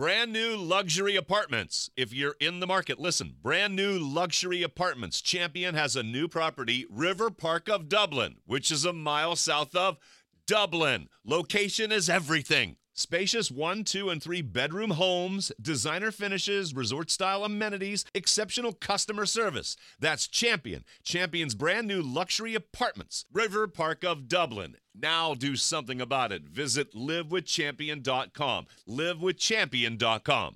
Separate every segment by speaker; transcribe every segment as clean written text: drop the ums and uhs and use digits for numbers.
Speaker 1: Brand new luxury apartments. If you're in the market, listen. Brand new luxury apartments. Champion has a new property, River Park of Dublin, which is a mile south of Dublin. Location is everything. Spacious 1, 2, and 3 bedroom homes, designer finishes, resort-style amenities, exceptional customer service. That's Champion. Champion's brand new luxury apartments. River Park of Dublin. Now do something about it. Visit livewithchampion.com. livewithchampion.com.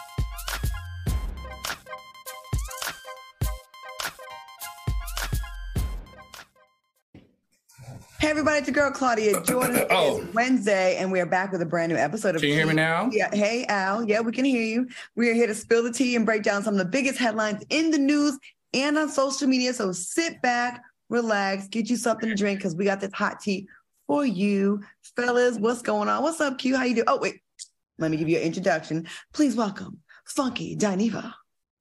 Speaker 2: Hey everybody, it's your girl Claudia Jordan. It's Wednesday, and we are back with a brand new episode of
Speaker 3: Can you hear me now?
Speaker 2: Yeah. Hey Al, yeah, we can hear you. We are here to spill the tea and break down some of the biggest headlines in the news and on social media. So sit back, relax, get you something to drink because we got this hot tea for you. Fellas, what's going on? What's up, Q? How you doing? Oh, wait. Let me give you an introduction. Please welcome Funky Dineva.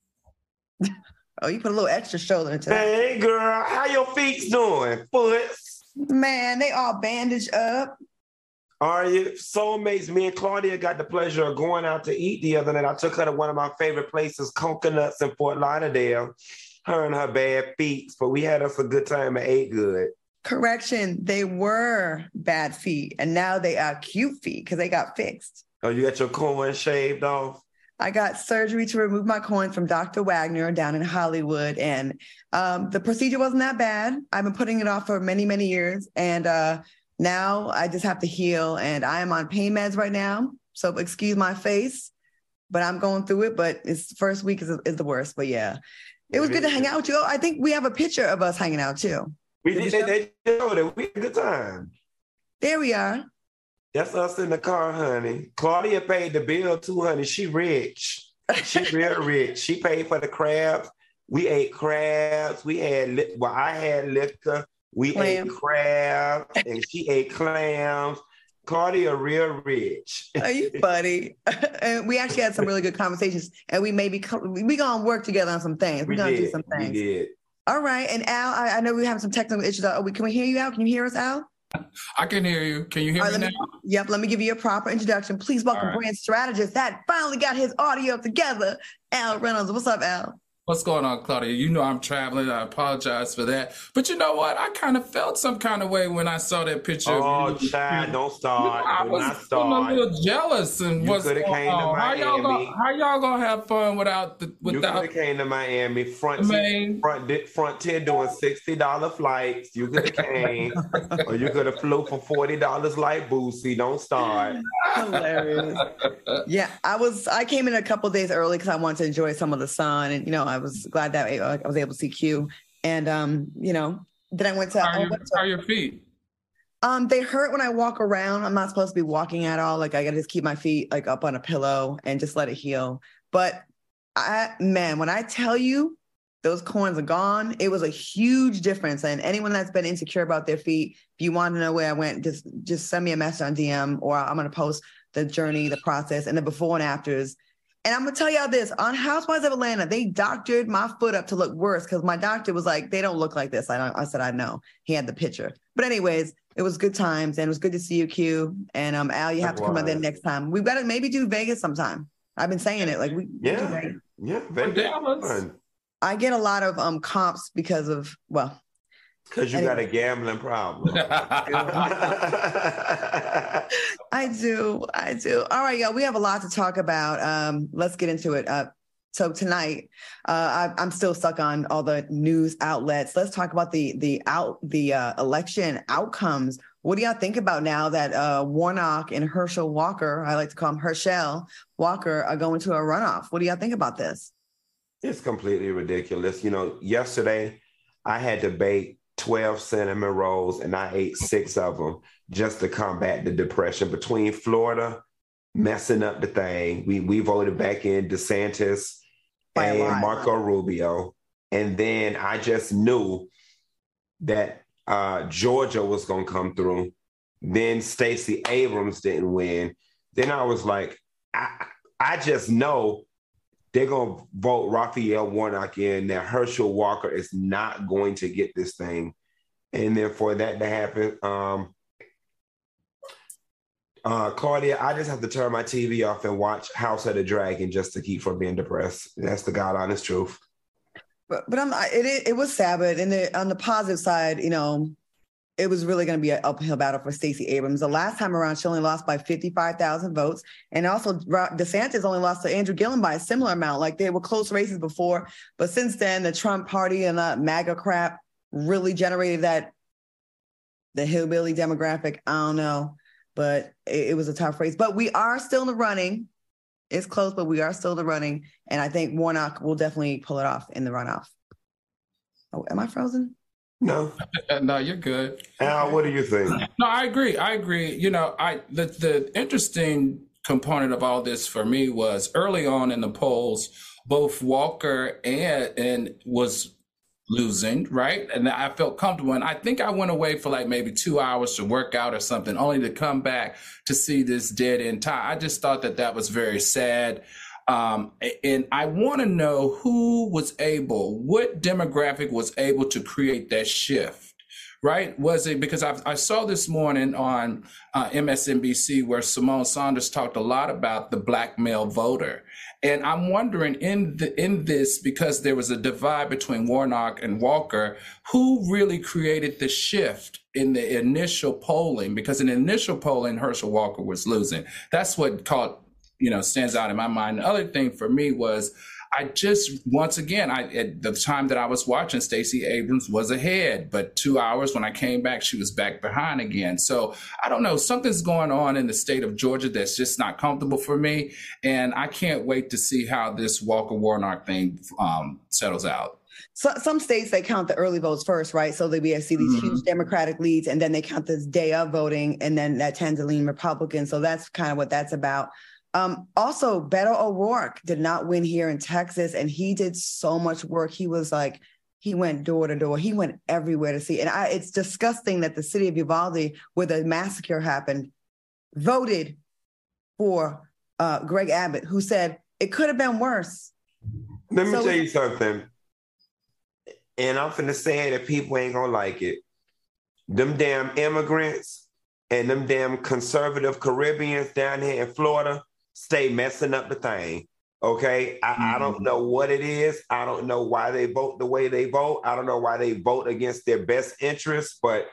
Speaker 2: Oh, you put a little extra shoulder into that.
Speaker 4: Hey girl, how your feet doing? Foot?
Speaker 2: Man, they all bandaged up.
Speaker 4: Are you soulmates? Me and Claudia got the pleasure of going out to eat the other night. I took her to one of my favorite places, Coconuts in Fort Lauderdale. Her and her bad feet, but we had us a good time and ate good.
Speaker 2: Correction, they were bad feet, and now they are cute feet because they got fixed.
Speaker 4: Oh, you got your corn shaved off?
Speaker 2: I got surgery to remove my corn from Dr. Wagner down in Hollywood, and the procedure wasn't that bad. I've been putting it off for many, many years, and now I just have to heal, and I am on pain meds right now, so excuse my face, but I'm going through it, but it's first week is the worst, but yeah. It was good to hang out with you. Oh, I think we have a picture of us hanging out, too.
Speaker 4: We did. They showed it. We had a good time.
Speaker 2: There we are.
Speaker 4: That's us in the car, honey. Claudia paid the bill too, honey. She rich. She real rich. She paid for the crabs. We ate crabs. I had liquor. We ate crabs, and she ate clams. Claudia real rich.
Speaker 2: Are you funny? And we actually had some really good conversations, and we gonna work together on some things. We're gonna do some things.
Speaker 4: We did.
Speaker 2: All right. And Al, I know we have some technical issues. Can we hear you, Al? Can you hear us, Al?
Speaker 3: I can hear you. Can you hear me now?
Speaker 2: Yep. Let me give you a proper introduction. Please welcome brand strategist that finally got his audio together, Al Reynolds. What's up, Al?
Speaker 3: What's going on, Claudia? You know I'm traveling. I apologize for that. But you know what? I kind of felt some kind of way when I saw that picture.
Speaker 4: Oh, Chad, don't start.
Speaker 3: I was feeling a little jealous. And what's going on? How y'all gonna have fun without? You could have
Speaker 4: came to Miami. Front 10 doing $60 flights. You could have came, or you could have flew for $40 like Boosie. Don't start.
Speaker 2: Hilarious. Yeah, I came in a couple of days early because I wanted to enjoy some of the sun, and I was glad that I was able to see Q. And, then I went to...
Speaker 3: How are your feet?
Speaker 2: They hurt when I walk around. I'm not supposed to be walking at all. Like, I got to just keep my feet, like, up on a pillow and just let it heal. But, when I tell you those corns are gone, it was a huge difference. And anyone that's been insecure about their feet, if you want to know where I went, just send me a message on DM, or I'm going to post the journey, the process, and the before and afters. And I'm going to tell y'all this, on Housewives of Atlanta, they doctored my foot up to look worse because my doctor was like, they don't look like this. I said, I know. He had the picture. But anyways, it was good times, and it was good to see you, Q. And Al, you have to come out there next time. We've got to maybe do Vegas sometime. I've been saying it. Like we do Vegas.
Speaker 4: Yeah, Vegas.
Speaker 2: I get a lot of comps because of,
Speaker 4: because you got a gambling problem.
Speaker 2: I do. All right, y'all. We have a lot to talk about. Let's get into it. So tonight, I'm still stuck on all the news outlets. Let's talk about the election outcomes. What do y'all think about now that Warnock and Herschel Walker, I like to call him Herschel Walker, are going to a runoff? What do y'all think about this?
Speaker 4: It's completely ridiculous. Yesterday I had to bake 12 cinnamon rolls, and I ate 6 of them just to combat the depression. Between Florida messing up the thing, we voted back in DeSantis and Marco Rubio. And then I just knew that Georgia was going to come through. Then Stacey Abrams didn't win. Then I was like, I just know they're going to vote Raphael Warnock in, that Herschel Walker is not going to get this thing. And then for that to happen, Claudia, I just have to turn my TV off and watch House of the Dragon just to keep from being depressed. That's the God honest truth.
Speaker 2: But it was sad, but on the positive side, it was really going to be an uphill battle for Stacey Abrams. The last time around, she only lost by 55,000 votes. And also DeSantis only lost to Andrew Gillum by a similar amount. Like, they were close races before. But since then, the Trump party and that MAGA crap really generated the hillbilly demographic. I don't know. But it was a tough race. But we are still in the running. It's close, but we are still in the running. And I think Warnock will definitely pull it off in the runoff. Oh, am I frozen?
Speaker 4: No.
Speaker 3: No, you're good.
Speaker 4: Al, what do you think?
Speaker 3: No, I agree. The interesting component of all this for me was early on in the polls, both Walker and was losing, right? And I felt comfortable. And I think I went away for like maybe 2 hours to work out or something, only to come back to see this dead end tie. I just thought that was very sad. And I want to know what demographic was able to create that shift, right? Was it because I saw this morning on MSNBC where Simone Saunders talked a lot about the Black male voter. And I'm wondering in this, because there was a divide between Warnock and Walker, who really created the shift in the initial polling? Because in the initial polling, Herschel Walker was losing. That's what stands out in my mind. The other thing for me was at the time that I was watching, Stacey Abrams was ahead, but 2 hours when I came back, she was back behind again. So I don't know, something's going on in the state of Georgia that's just not comfortable for me. And I can't wait to see how this Walker Warnock thing settles out.
Speaker 2: So some states, they count the early votes first, right? So we see these huge Democratic leads, and then they count this day of voting, and then that tends to lean Republican. So that's kind of what that's about. Also, Beto O'Rourke did not win here in Texas, and he did so much work. He went door to door. He went everywhere to see. And it's disgusting that the city of Uvalde, where the massacre happened, voted for Greg Abbott, who said it could have been worse.
Speaker 4: Let me tell you something. And I'm finna say that people ain't gonna like it. Them damn immigrants and them damn conservative Caribbeans down here in Florida stay messing up the thing. Okay. I don't know what it is. I don't know why they vote the way they vote. I don't know why they vote against their best interests, but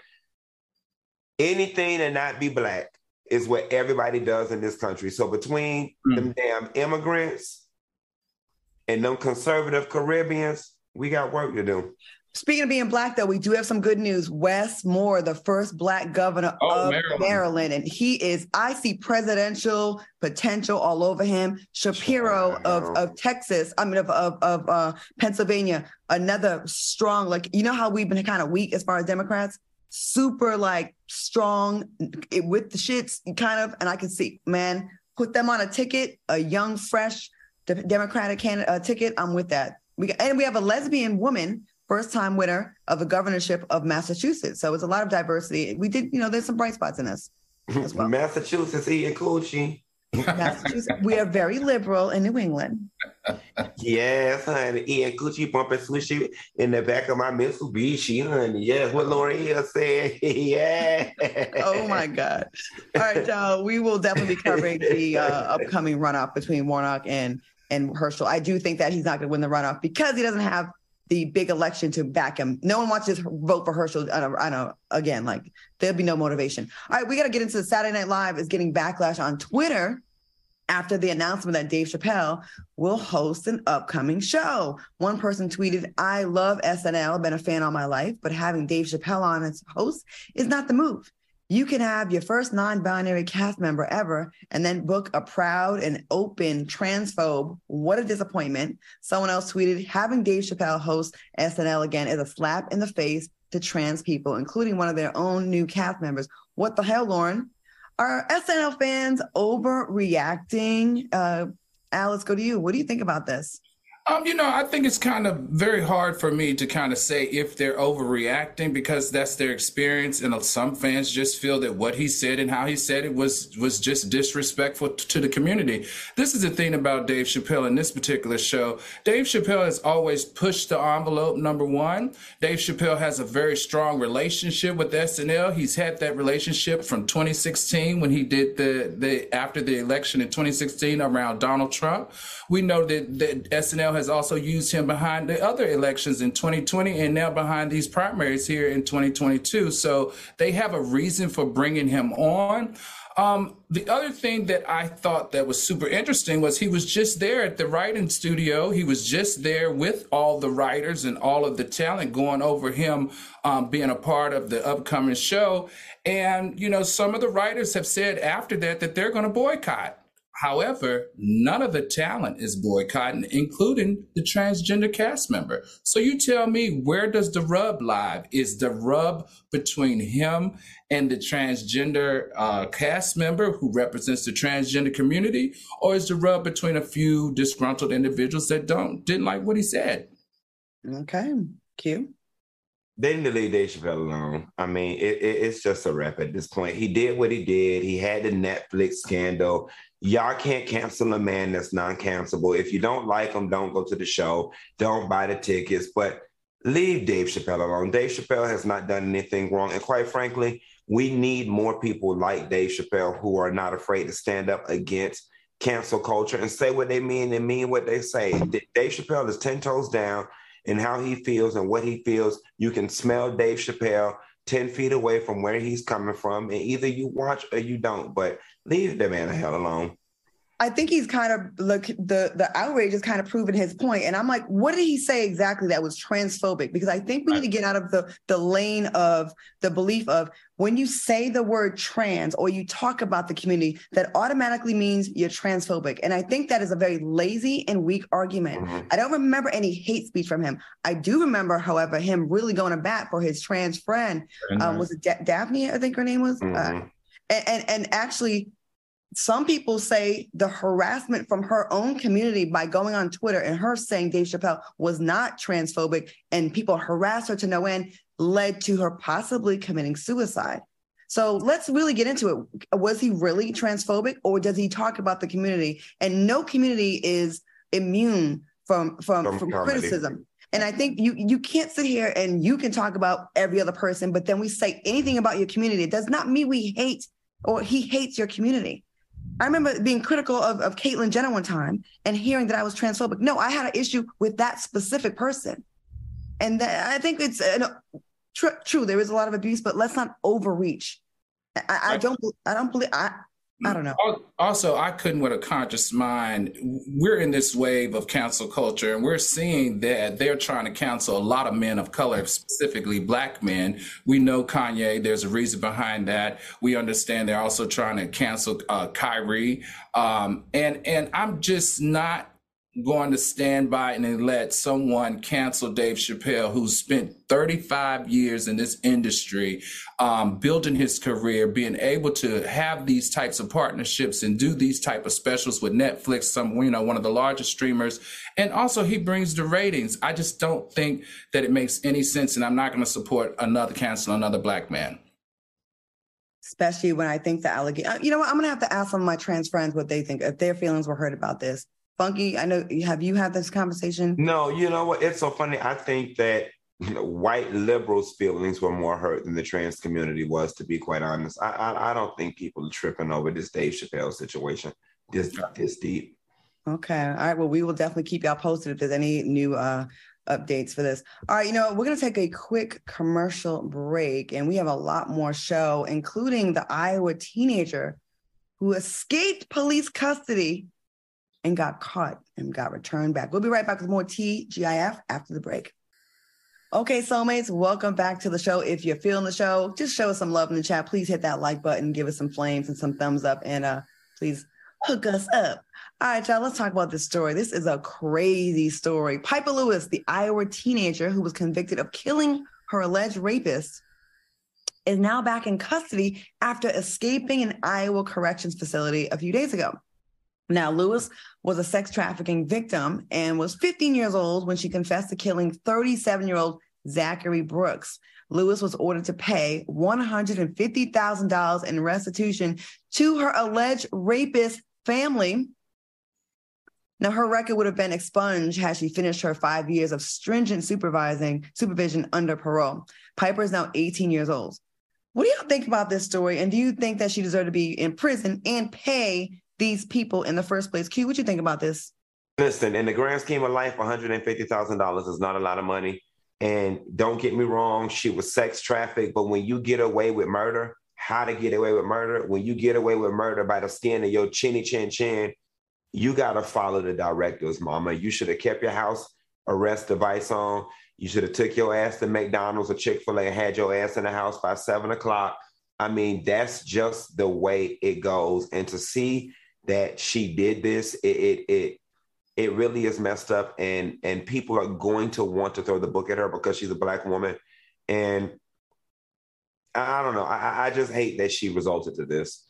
Speaker 4: anything to not be Black is what everybody does in this country. So between them damn immigrants and them conservative Caribbeans, we got work to do.
Speaker 2: Speaking of being Black, though, we do have some good news. Wes Moore, the first Black governor of Maryland, and I see presidential potential all over him. Shapiro of Texas, of Pennsylvania, another strong, how we've been kind of weak as far as Democrats, super strong with the shits kind of, and I can see, man, put them on a ticket, a young, fresh Democratic candidate ticket. I'm with that. We have a lesbian woman, first-time winner of the governorship of Massachusetts. So it's a lot of diversity. We did, there's some bright spots in this as well.
Speaker 4: Massachusetts eating coochie.
Speaker 2: Massachusetts, we are very liberal in New England.
Speaker 4: Yes, honey. Eating coochie, bumping swishy in the back of my Mitsubishi, honey. Yes, what Lauryn Hill said. Yeah.
Speaker 2: Oh, my God. All right, y'all. We will definitely be covering the upcoming runoff between Warnock and Herschel. I do think that he's not going to win the runoff because he doesn't have the big election to back him. No one wants to vote for Herschel. I know, again, there'll be no motivation. All right, we got to get into Saturday Night Live is getting backlash on Twitter after the announcement that Dave Chappelle will host an upcoming show. One person tweeted, "I love SNL, I've been a fan all my life, but having Dave Chappelle on as host is not the move. You can have your first non-binary cast member ever and then book a proud and open transphobe. What a disappointment." Someone else tweeted, "Having Dave Chappelle host SNL again is a slap in the face to trans people, including one of their own new cast members." What the hell, Lauren? Are SNL fans overreacting? Al, let's go to you. What do you think about this?
Speaker 3: I think it's kind of very hard for me to kind of say if they're overreacting because that's their experience. And some fans just feel that what he said and how he said it was just disrespectful to the community. This is the thing about Dave Chappelle in this particular show. Dave Chappelle has always pushed the envelope, number one. Dave Chappelle has a very strong relationship with SNL. He's had that relationship from 2016 when he did after the election in 2016 around Donald Trump. We know that SNL has also used him behind the other elections in 2020 and now behind these primaries here in 2022. So they have a reason for bringing him on. The other thing that I thought that was super interesting was he was just there at the writing studio. He was just there with all the writers and all of the talent going over him being a part of the upcoming show. And, some of the writers have said after that they're going to boycott. However, none of the talent is boycotting, including the transgender cast member. So you tell me, where does the rub lie? Is the rub between him and the transgender cast member who represents the transgender community? Or is the rub between a few disgruntled individuals that didn't like what he said?
Speaker 2: Okay, Q.
Speaker 4: They need to leave Dave Chappelle alone. I mean, it's just a wrap at this point. He did what he did. He had the Netflix scandal. Y'all can't cancel a man that's non-cancelable. If you don't like him, don't go to the show. Don't buy the tickets. But leave Dave Chappelle alone. Dave Chappelle has not done anything wrong. And quite frankly, we need more people like Dave Chappelle who are not afraid to stand up against cancel culture and say what they mean and mean what they say. Dave Chappelle is 10 toes down in how he feels and what he feels. You can smell Dave Chappelle 10 feet away from where he's coming from. And either you watch or you don't. But leave the man the hell alone.
Speaker 2: I think he's kind of the outrage is kind of proving his point. And I'm like, what did he say exactly that was transphobic? Because I think we need to get out of the lane of the belief of when you say the word trans or you talk about the community, that automatically means you're transphobic. And I think that is a very lazy and weak argument. Mm-hmm. I don't remember any hate speech from him. I do remember, however, him really going to bat for his trans friend. Was it Daphne, I think her name was? Mm-hmm. And actually, some people say the harassment from her own community by going on Twitter and her saying Dave Chappelle was not transphobic and people harassed her to no end led to her possibly committing suicide. So let's really get into it. Was he really transphobic or does he talk about the community? And no community is immune from criticism. And I think you can't sit here and you can talk about every other person, but then we say anything about your community. It does not mean we hate or he hates your community. I remember being critical of Caitlyn Jenner one time and hearing that I was transphobic. No, I had an issue with that specific person. And I think it's true. There is a lot of abuse, but let's not overreach. I don't believe. I don't know.
Speaker 3: Also, I couldn't with a conscious mind. We're in this wave of cancel culture, and we're seeing that they're trying to cancel a lot of men of color, specifically Black men. We know Kanye. There's a reason behind that. We understand they're also trying to cancel Kyrie. And I'm just not going to stand by and let someone cancel Dave Chappelle, who spent 35 years in this industry, building his career, being able to have these types of partnerships and do these type of specials with Netflix, one of the largest streamers. And also he brings the ratings. I just don't think that it makes any sense. And I'm not going to support another Black man.
Speaker 2: Especially when I think the allegation, you know what, I'm going to have to ask some of my trans friends what they think, if their feelings were hurt about this. Funky, I know, have you had this conversation?
Speaker 4: No, you know what? It's so funny. I think that white liberals' feelings were more hurt than the trans community was, to be quite honest. I don't think people are tripping over this Dave Chappelle situation this deep.
Speaker 2: Okay. All right. Well, we will definitely keep y'all posted if there's any new updates for this. All right. We're going to take a quick commercial break, and we have a lot more show, including the Iowa teenager who escaped police custody and got caught and got returned back. We'll be right back with more TGIF after the break. Okay, soulmates, welcome back to the show. If you're feeling the show, just show us some love in the chat. Please hit that like button, give us some flames and some thumbs up, and please hook us up. All right, y'all, let's talk about this story. This is a crazy story. Piper Lewis, the Iowa teenager who was convicted of killing her alleged rapist, is now back in custody after escaping an Iowa corrections facility a few days ago. Now, Lewis was a sex trafficking victim and was 15 years old when she confessed to killing 37-year-old Zachary Brooks. Lewis was ordered to pay $150,000 in restitution to her alleged rapist family. Now, her record would have been expunged had she finished her 5 years of stringent supervision under parole. Piper is now 18 years old. What do y'all think about this story? And do you think that she deserved to be in prison and pay these people in the first place? Q, what you think about this?
Speaker 4: Listen, in the grand scheme of life, $150,000 is not a lot of money. And don't get me wrong, she was sex trafficked. But when you get away with murder, how to get away with murder? When you get away with murder by the skin of your chinny chin chin, you got to follow the directives, mama. You should have kept your house arrest device on. You should have took your ass to McDonald's or Chick-fil-A and had your ass in the house by 7 o'clock. I mean, that's just the way it goes. And to see that she did this, it really is messed up, and people are going to want to throw the book at her because she's a Black woman. And I don't know. I just hate that she resulted to this.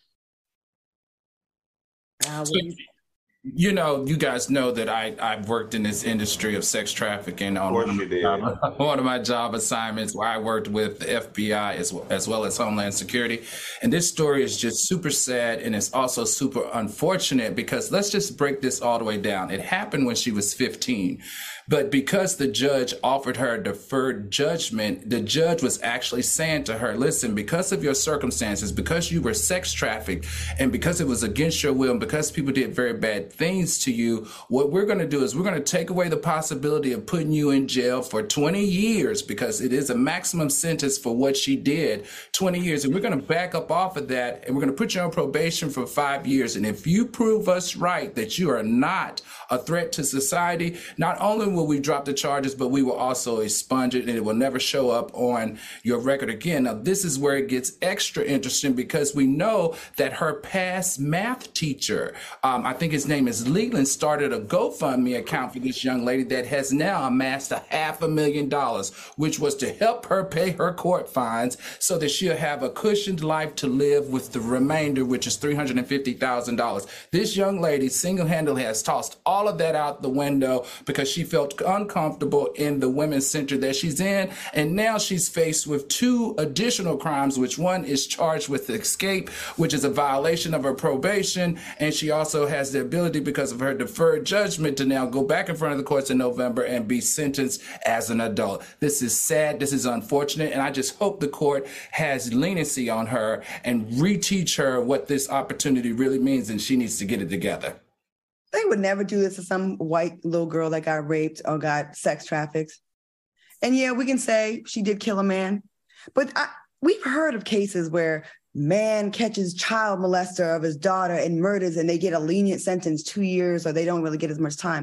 Speaker 3: You know, you guys know that I've worked in this industry of sex trafficking on one of my job assignments where I worked with the FBI as well as Homeland Security. And this story is just super sad, and it's also super unfortunate because let's just break this all the way down. It happened when she was 15. But because the judge offered her a deferred judgment, the judge was actually saying to her, listen, because of your circumstances, because you were sex trafficked, and because it was against your will, and because people did very bad things to you, what we're going to do is we're going to take away the possibility of putting you in jail for 20 years, because it is a maximum sentence for what she did, 20 years. And we're going to back up off of that, and we're going to put you on probation for 5 years. And if you prove us right that you are not a threat to society, not only will we drop the charges, but we will also expunge it, and it will never show up on your record again. Now, this is where it gets extra interesting because we know that her past math teacher, I think his name is Leland, started a GoFundMe account for this young lady that has now amassed $500,000, which was to help her pay her court fines so that she'll have a cushioned life to live with the remainder, which is $350,000. This young lady single-handedly has tossed all of that out the window because she felt uncomfortable in the women's center that she's in, and now she's faced with 2 additional crimes, which one is charged with escape, which is a violation of her probation, and she also has the ability, because of her deferred judgment, to now go back in front of the courts in November and be sentenced as an adult. This is sad, this is unfortunate, and I just hope the court has leniency on her and reteach her what this opportunity really means, and she needs to get it together.
Speaker 2: They would never do this to some white little girl that got raped or got sex trafficked. And yeah, we can say she did kill a man, but we've heard of cases where man catches child molester of his daughter and murders, and they get a lenient sentence, 2 years, or they don't really get as much time.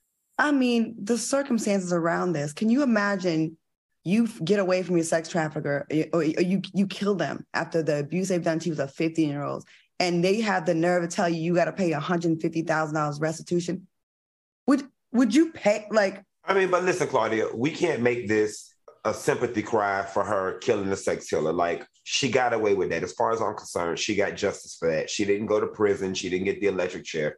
Speaker 2: I mean, the circumstances around this, can you imagine you get away from your sex trafficker or you kill them after the abuse they've done to you as a 15-year-old? And they have the nerve to tell you got to pay $150,000 restitution. Would you pay, like?
Speaker 4: I mean, but listen, Claudia, we can't make this a sympathy cry for her killing the sex killer. Like, she got away with that. As far as I'm concerned, she got justice for that. She didn't go to prison. She didn't get the electric chair.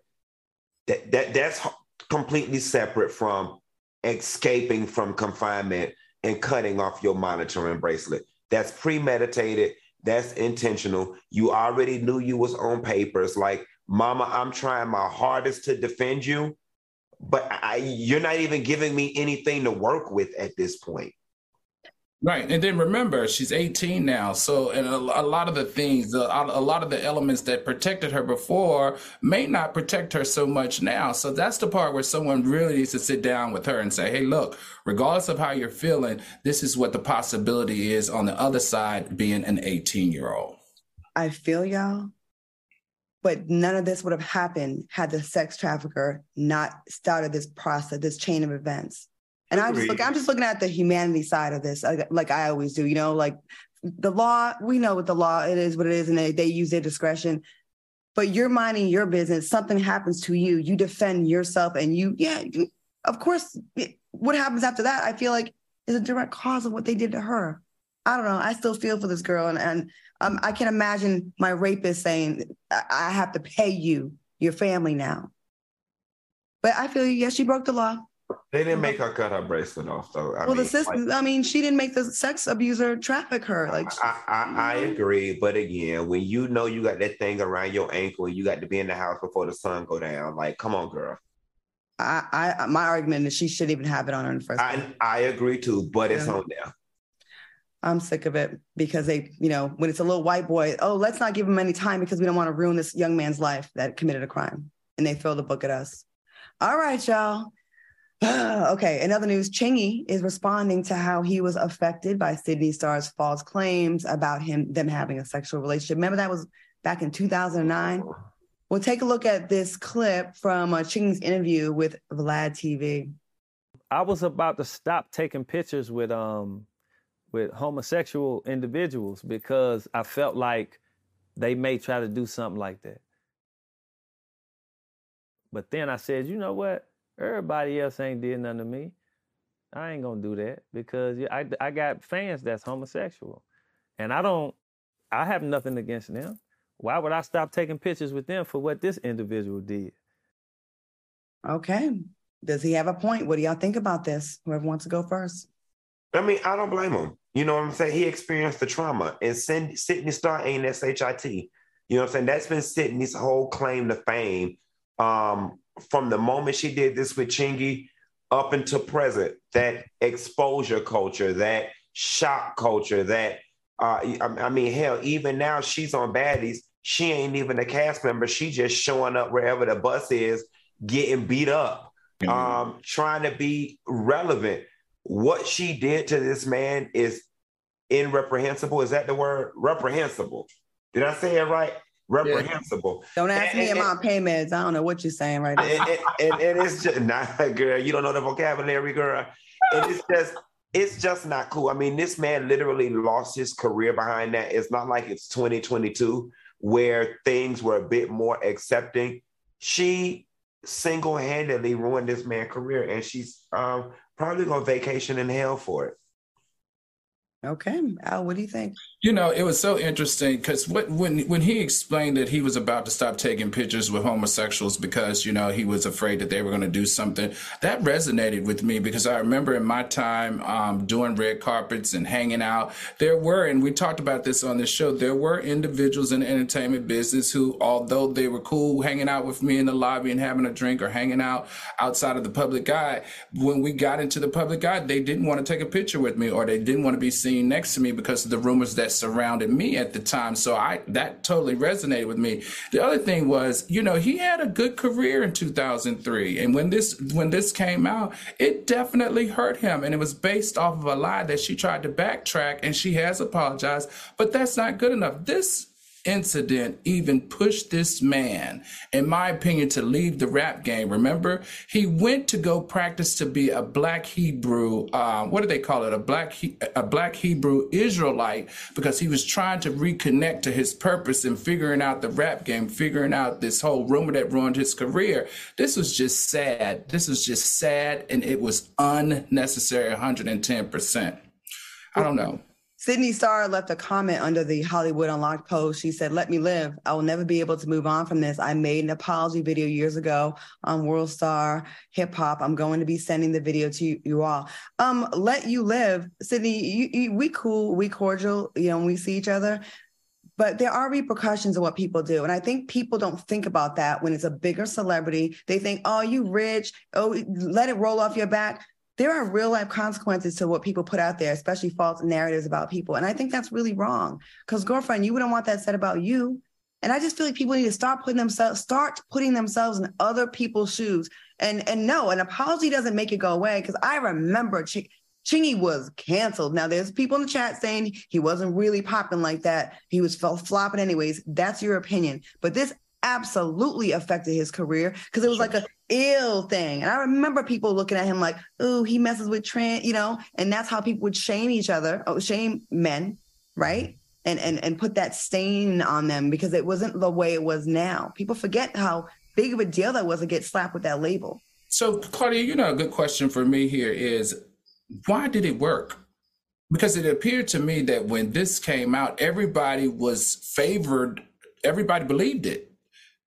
Speaker 4: That's completely separate from escaping from confinement and cutting off your monitoring bracelet. That's premeditated. That's intentional. You already knew you was on papers. Like, mama, I'm trying my hardest to defend you, but you're not even giving me anything to work with at this point.
Speaker 3: Right. And then remember, she's 18 now. So, and a lot of the things, a lot of the elements that protected her before may not protect her so much now. So that's the part where someone really needs to sit down with her and say, hey, look, regardless of how you're feeling, this is what the possibility is on the other side, being an 18-year-old.
Speaker 2: I feel y'all, but none of this would have happened had the sex trafficker not started this process, this chain of events. And I'm just looking at the humanity side of this, like I always do, you know, like the law, we know what the law, it is what it is, and they use their discretion. But you're minding your business, something happens to you, you defend yourself, and of course, what happens after that, I feel like is a direct cause of what they did to her. I don't know. I still feel for this girl. And I can imagine my rapist saying, I have to pay you, your family now. But I feel, yes, she broke the law.
Speaker 4: They didn't make her cut her bracelet off, though.
Speaker 2: The system, she didn't make the sex abuser traffic her.
Speaker 4: I agree. But again, when you know you got that thing around your ankle and you got to be in the house before the sun go down, like, come on, girl.
Speaker 2: My argument is she shouldn't even have it on her in the first place.
Speaker 4: I agree too, but it's on there.
Speaker 2: I'm sick of it because they, when it's a little white boy, let's not give him any time because we don't want to ruin this young man's life that committed a crime. And they throw the book at us. All right, y'all. Okay, in other news, Chingy is responding to how he was affected by Sydney Starr's false claims about them having a sexual relationship. Remember that was back in 2009? We'll take a look at this clip from Chingy's interview with Vlad TV.
Speaker 5: I was about to stop taking pictures with homosexual individuals because I felt like they may try to do something like that. But then I said, you know what? Everybody else ain't did nothing to me. I ain't gonna do that because I got fans that's homosexual. And I have nothing against them. Why would I stop taking pictures with them for what this individual did?
Speaker 2: Okay. Does he have a point? What do y'all think about this? Whoever wants to go first.
Speaker 4: I mean, I don't blame him. You know what I'm saying? He experienced the trauma. And Sydney Starr ain't SHIT. You know what I'm saying? That's been Sydney's whole claim to fame. From the moment she did this with Chingy up until present, that exposure culture, that shock culture, that, hell, even now she's on Baddies. She ain't even a cast member. She just showing up wherever the bus is, getting beat up, trying to be relevant. What she did to this man is irreprehensible. Is that the word? Reprehensible. Did I say it right? Reprehensible.
Speaker 2: Yeah. Don't ask me about payments. I don't know what you're saying right now.
Speaker 4: And it's just not, girl. You don't know the vocabulary, girl. And it's just not cool. I mean, this man literally lost his career behind that. It's not like it's 2022 where things were a bit more accepting. She single-handedly ruined this man's career, and she's probably going to vacation in hell for it.
Speaker 2: Okay. Al, what do you think?
Speaker 3: It was so interesting because when he explained that he was about to stop taking pictures with homosexuals because, he was afraid that they were going to do something, that resonated with me because I remember in my time doing red carpets and hanging out, and we talked about this on the show, there were individuals in the entertainment business who, although they were cool hanging out with me in the lobby and having a drink or hanging out outside of the public eye, when we got into the public eye, they didn't want to take a picture with me or they didn't want to be seen next to me because of the rumors that surrounded me at the time. So that totally resonated with me. The other thing was, he had a good career in 2003. And when this came out, it definitely hurt him. And it was based off of a lie that she tried to backtrack and she has apologized, but that's not good enough. This incident even pushed this man, in my opinion, to leave the rap game. Remember, he went to go practice to be a black Hebrew, what do they call it? A black Hebrew Israelite, because he was trying to reconnect to his purpose and figuring out the rap game, figuring out this whole rumor that ruined his career. This was just sad. And it was unnecessary 110%. I don't know.
Speaker 2: Sydney Starr left a comment under the Hollywood Unlocked post. She said, "Let me live. I will never be able to move on from this. I made an apology video years ago on World Star Hip Hop. I'm going to be sending the video to you all." Let you live. Sydney, we cool, we cordial, we see each other. But there are repercussions of what people do. And I think people don't think about that when it's a bigger celebrity. They think, oh, you rich. Oh, let it roll off your back. There are real life consequences to what people put out there, especially false narratives about people. And I think that's really wrong because, girlfriend, you wouldn't want that said about you. And I just feel like people need to start putting themselves in other people's shoes. And no, an apology doesn't make it go away because I remember Chingy was canceled. Now, there's people in the chat saying he wasn't really popping like that. He was flopping anyways. That's your opinion. But this absolutely affected his career because it was like a ill thing. And I remember people looking at him like, oh, he messes with trans, and that's how people would shame each other, shame men, right? And put that stain on them because it wasn't the way it was now. People forget how big of a deal that was to get slapped with that label.
Speaker 3: So, Claudia, a good question for me here is, why did it work? Because it appeared to me that when this came out, everybody was favored, everybody believed it.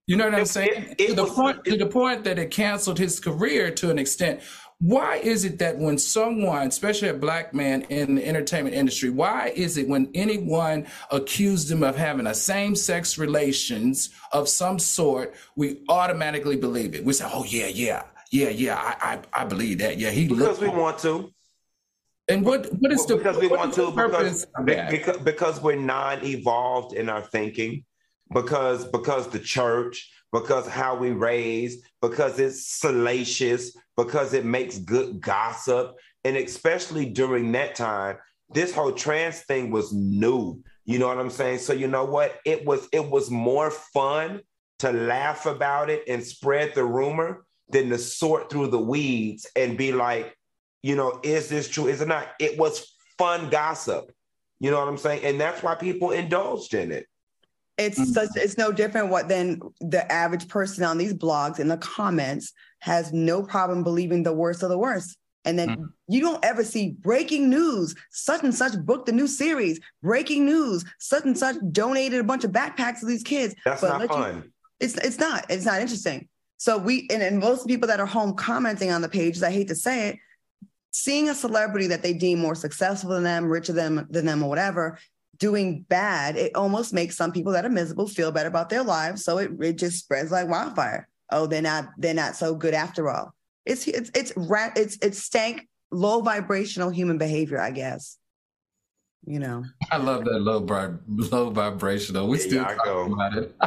Speaker 3: You know what I'm saying? To the point that it canceled his career to an extent. Why is it that when someone, especially a black man in the entertainment industry, why is it when anyone accused him of having a same-sex relations of some sort, we automatically believe it? We say, oh, yeah, I believe that. Yeah,
Speaker 4: because we want to.
Speaker 3: And what is the
Speaker 4: because we want to
Speaker 3: because
Speaker 4: because we're non-evolved in our thinking, because the church, because how we raise, because it's salacious, because it makes good gossip. And especially during that time, this whole trans thing was new. You know what I'm saying? So you know what? It was more fun to laugh about it and spread the rumor than to sort through the weeds and be like, you know, is this true? Is it not? It was fun gossip. You know what I'm saying? And that's why people indulged in it.
Speaker 2: It's no different than the average person on these blogs in the comments has no problem believing the worst of the worst. And then you don't ever see breaking news, such and such booked the new series, breaking news, such and such donated a bunch of backpacks to these kids.
Speaker 4: That's not fun.
Speaker 2: It's not interesting. So and most people that are home commenting on the pages, I hate to say it, seeing a celebrity that they deem more successful than them, richer than them or whatever, doing bad, it almost makes some people that are miserable feel better about their lives. So it just spreads like wildfire. Oh, they're not so good after all. It's stank, low vibrational human behavior, I guess. You know.
Speaker 3: I love that low vibrational. We still talking about it.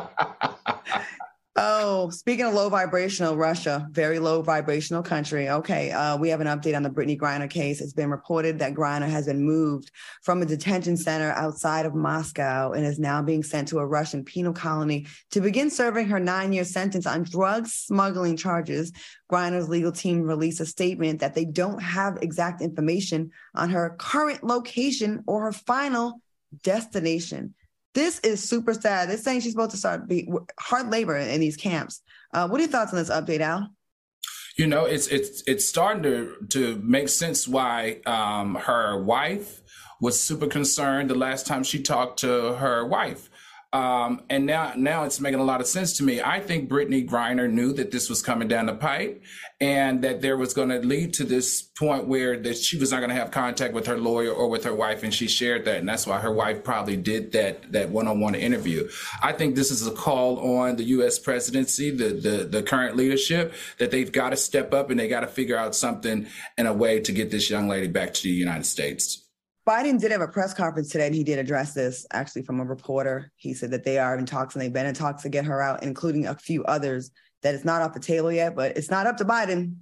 Speaker 2: Oh, speaking of low vibrational, Russia, very low vibrational country. Okay, we have an update on the Brittney Griner case. It's been reported that Griner has been moved from a detention center outside of Moscow and is now being sent to a Russian penal colony to begin serving her 9-year sentence on drug smuggling charges. Griner's legal team released a statement that they don't have exact information on her current location or her final destination. This is super sad. They're saying she's supposed to start hard labor in these camps. What are your thoughts on this update, Al?
Speaker 3: You know, it's starting to make sense why her wife was super concerned the last time she talked to her wife. And now it's making a lot of sense to me. I think Brittney Griner knew that this was coming down the pipe and that there was going to lead to this point where that she was not going to have contact with her lawyer or with her wife. And she shared that. And that's why her wife probably did that one-on-one interview. I think this is a call on the U.S. presidency, the current leadership, that they've got to step up and they got to figure out something and a way to get this young lady back to the United States.
Speaker 2: Biden did have a press conference today, and he did address this, actually, from a reporter. He said that they are in talks, and they've been in talks to get her out, including a few others, that it's not off the table yet, but it's not up to Biden,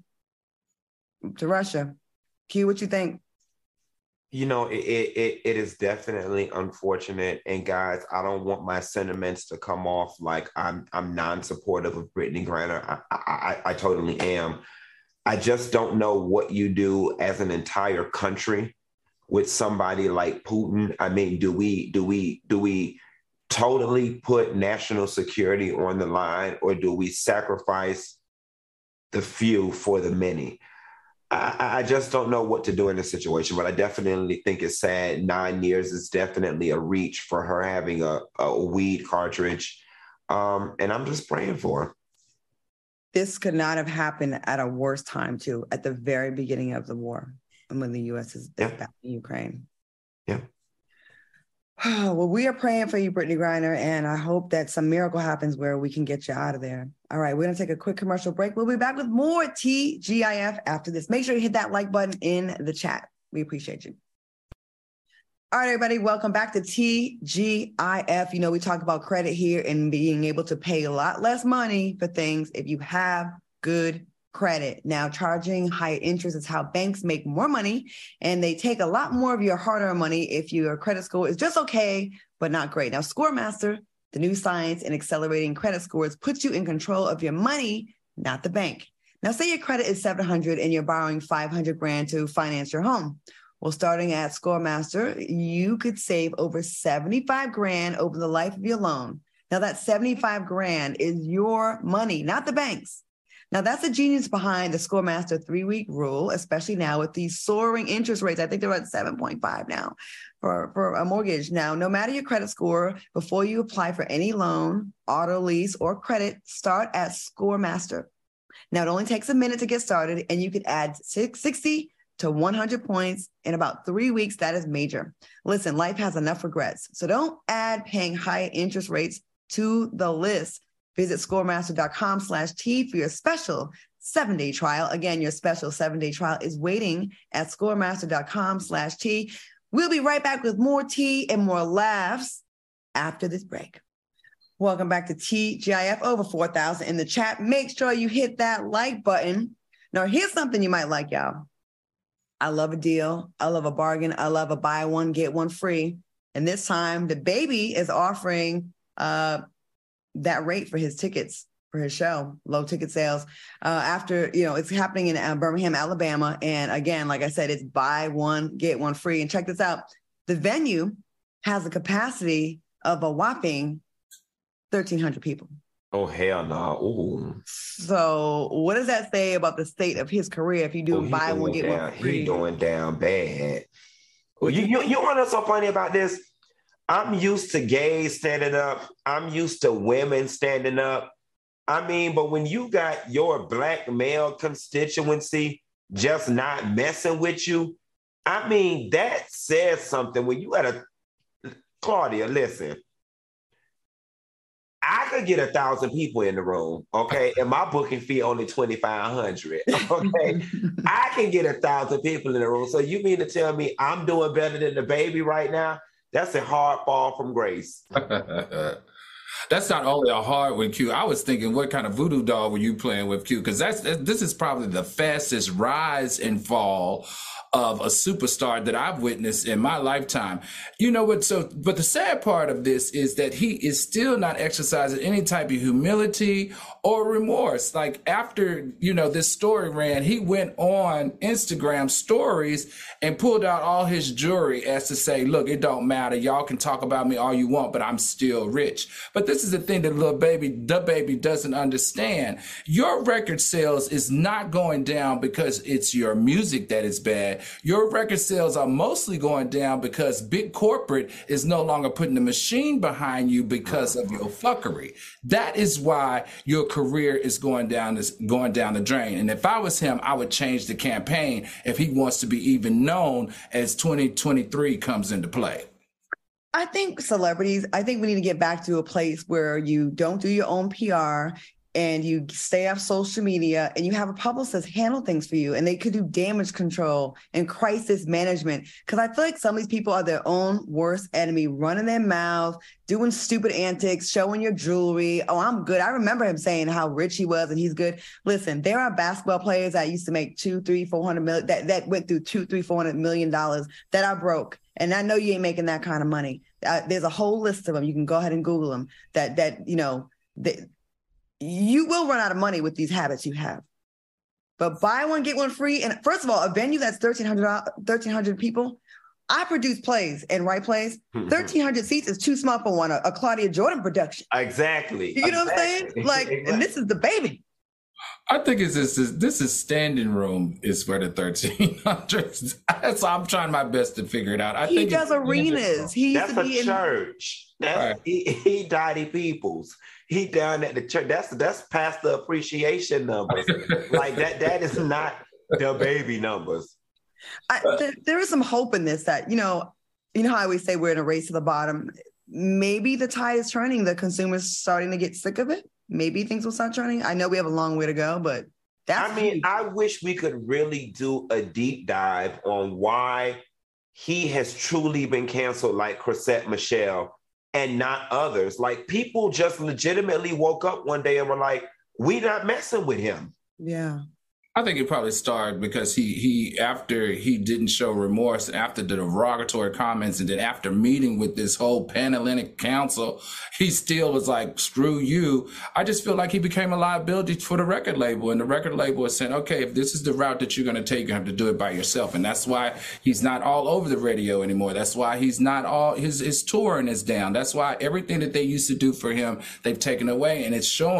Speaker 2: to Russia. Q, what you think?
Speaker 4: You know, it is definitely unfortunate. And guys, I don't want my sentiments to come off like I'm non-supportive of Brittney Griner. I totally am. I just don't know what you do as an entire country with somebody like Putin. I mean, do we totally put national security on the line, or do we sacrifice the few for the many? I just don't know what to do in this situation, but I definitely think it's sad. 9 years is definitely a reach for her having a weed cartridge. And I'm just praying for her.
Speaker 2: This could not have happened at a worse time, too, at the very beginning of the war. And when the U.S. is back in Ukraine.
Speaker 4: Yeah.
Speaker 2: Well, we are praying for you, Brittney Griner, and I hope that some miracle happens where we can get you out of there. All right, we're going to take a quick commercial break. We'll be back with more TGIF after this. Make sure you hit that like button in the chat. We appreciate you. All right, everybody, welcome back to TGIF. You know, we talk about credit here and being able to pay a lot less money for things if you have good credit. Now, charging higher interest is how banks make more money, and they take a lot more of your hard-earned money if your credit score is just okay, but not great. Now, ScoreMaster, the new science in accelerating credit scores, puts you in control of your money, not the bank. Now, say your credit is 700 and you're borrowing 500 grand to finance your home. Well, starting at ScoreMaster, you could save over 75 grand over the life of your loan. Now, that 75 grand is your money, not the bank's. Now, that's the genius behind the ScoreMaster 3-week rule, especially now with these soaring interest rates. I think they're at 7.5 now for a mortgage. Now, no matter your credit score, before you apply for any loan, auto lease, or credit, start at ScoreMaster. Now, it only takes a minute to get started, and you can add 60 to 100 points in about 3 weeks. That is major. Listen, life has enough regrets, so don't add paying high interest rates to the list. Visit scoremaster.com/T for your special 7-day trial. Again, your special 7-day trial is waiting at scoremaster.com/T. We'll be right back with more tea and more laughs after this break. Welcome back to TGIF. Over 4,000 in the chat. Make sure you hit that like button. Now, here's something you might like, y'all. I love a deal. I love a bargain. I love a buy one, get one free. And this time, the baby is offering that rate for his tickets for his show, low ticket sales. After, it's happening in Birmingham, Alabama. And again, like I said, it's buy one, get one free. And check this out. The venue has a capacity of a whopping 1,300 people.
Speaker 4: Oh, hell no. Ooh.
Speaker 2: So what does that say about the state of his career if you do buy one, get one free?
Speaker 4: He's going down bad. Well, you want to know so funny about this? I'm used to gays standing up. I'm used to women standing up. I mean, but when you got your black male constituency just not messing with you, I mean, that says something. When you Claudia, listen, I could get 1,000 people in the room, okay? And my booking fee only $2,500, okay? I can get 1,000 people in the room. So you mean to tell me I'm doing better than the baby right now? That's a hard fall from grace.
Speaker 3: That's not only a hard one, Q. I was thinking, what kind of voodoo doll were you playing with, Q? Because this is probably the fastest rise and fall of a superstar that I've witnessed in my lifetime. You know what? But the sad part of this is that he is still not exercising any type of humility or remorse. Like after, this story ran, he went on Instagram stories and pulled out all his jewelry as to say, look, it don't matter. Y'all can talk about me all you want, but I'm still rich. But this is the thing that the baby doesn't understand. Your record sales is not going down because it's your music that is bad. Your record sales are mostly going down because big corporate is no longer putting the machine behind you because of your fuckery. That is why your career is going down the drain. And if I was him, I would change the campaign if he wants to be even known as 2023 comes into play.
Speaker 2: I think we need to get back to a place where you don't do your own PR and you stay off social media and you have a publicist handle things for you, and they could do damage control and crisis management. Because I feel like some of these people are their own worst enemy, running their mouth, doing stupid antics, showing your jewelry. Oh, I'm good. I remember him saying how rich he was and he's good. Listen, there are basketball players that used to make $200-400 million that went through $400 million that are broke. And I know you ain't making that kind of money. There's a whole list of them. You can go ahead and Google them you will run out of money with these habits you have. But buy one, get one free. And first of all, a venue that's 1,300 people, I produce plays and write plays. 1,300 seats is too small for one, a Claudia Jordan production.
Speaker 4: Exactly.
Speaker 2: You know what I'm saying? And this is the baby.
Speaker 3: I think this is standing room is for the 1,300s. So I'm trying my best to figure it out.
Speaker 2: He does arenas.
Speaker 4: That's a church. That's he Dottie Peoples. He down at the church. That's pastor appreciation numbers. Like that is not the baby numbers.
Speaker 2: There is some hope in this that, how I always say we're in a race to the bottom. Maybe the tide is turning. The consumer's starting to get sick of it. Maybe things will start turning. I know we have a long way to go, but
Speaker 4: I wish we could really do a deep dive on why he has truly been canceled, like Chrisette Michele, and not others. Like, people just legitimately woke up one day and were like, we not messing with him.
Speaker 2: Yeah.
Speaker 3: I think it probably started because he after he didn't show remorse, after the derogatory comments, and then after meeting with this whole Panhellenic Council, he still was like, screw you. I just feel like he became a liability for the record label, and the record label is saying, okay, if this is the route that you're going to take, you have to do it by yourself. And that's why he's not all over the radio anymore. That's why he's not all, his touring is down. That's why everything that they used to do for him, they've taken away, and it's showing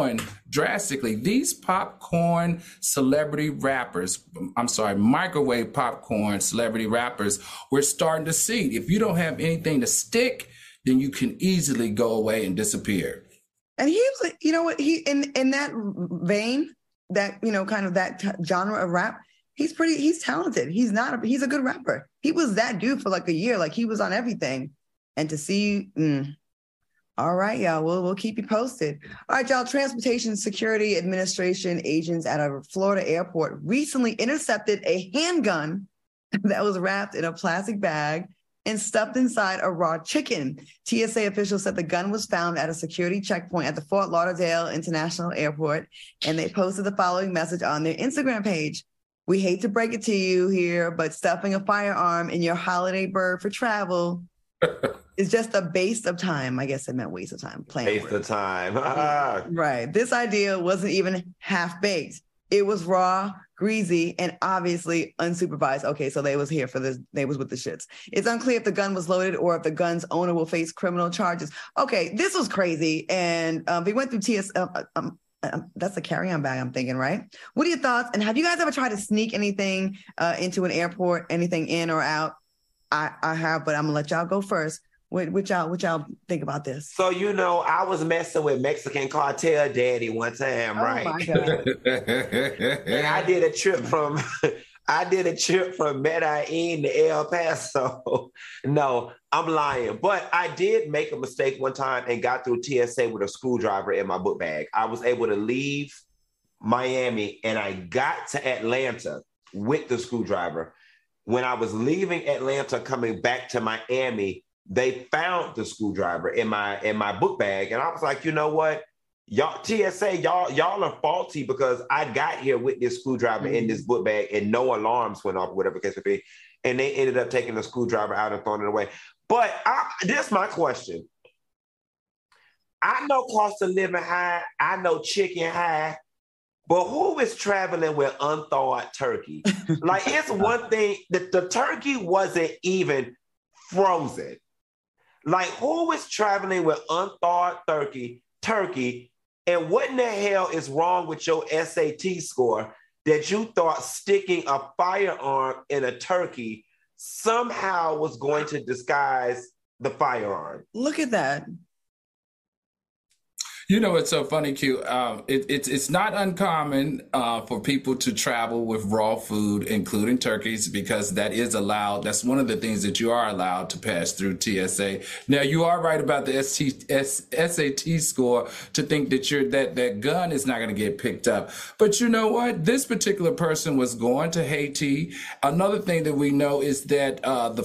Speaker 3: drastically. These popcorn celebrity rappers, microwave popcorn celebrity rappers, we're starting to see. If you don't have anything to stick, then you can easily go away and disappear.
Speaker 2: And he was, you know what, he in that vein, that, you know, kind of that genre of rap, he's talented. He's a good rapper. He was that dude for like a year, like he was on everything. And to see, all right, y'all, we'll keep you posted. All right, y'all, Transportation Security Administration agents at a Florida airport recently intercepted a handgun that was wrapped in a plastic bag and stuffed inside a raw chicken. TSA officials said the gun was found at a security checkpoint at the Fort Lauderdale International Airport, and they posted the following message on their Instagram page. We hate to break it to you here, but stuffing a firearm in your holiday bird for travel is just a waste of time. I guess it meant waste of time.
Speaker 4: Waste of time.
Speaker 2: Right. This idea wasn't even half-baked. It was raw, greasy, and obviously unsupervised. Okay, so they was here for this. They was with the shits. It's unclear if the gun was loaded or if the gun's owner will face criminal charges. Okay, this was crazy. And we went through that's a carry-on bag, I'm thinking, right? What are your thoughts? And have you guys ever tried to sneak anything into an airport, anything in or out? I have, but I'm gonna let y'all go first. What y'all think about this?
Speaker 4: So, you know, I was messing with Mexican cartel daddy one time, right?
Speaker 2: Oh my God.
Speaker 4: And I did a trip from Medellin to El Paso. No, I'm lying. But I did make a mistake one time and got through TSA with a screwdriver in my book bag. I was able to leave Miami and I got to Atlanta with the screwdriver. When I was leaving Atlanta, coming back to Miami, they found the screwdriver in my book bag. And I was like, you know what? Y'all, TSA, y'all are faulty because I got here with this screwdriver in this book bag and no alarms went off, whatever the case may be. And they ended up taking the screwdriver out and throwing it away. But this is my question. I know cost of living high. I know chicken high. But who is traveling with unthawed turkey? Like, it's one thing that the turkey wasn't even frozen. Like, who is traveling with unthawed turkey? And what in the hell is wrong with your SAT score that you thought sticking a firearm in a turkey somehow was going to disguise the firearm?
Speaker 2: Look at that.
Speaker 3: You know, it's so funny, Q. It's not uncommon for people to travel with raw food, including turkeys, because that is allowed. That's one of the things that you are allowed to pass through TSA. Now, you are right about the SAT score to think that that gun is not going to get picked up. But you know what? This particular person was going to Haiti. Another thing that we know is that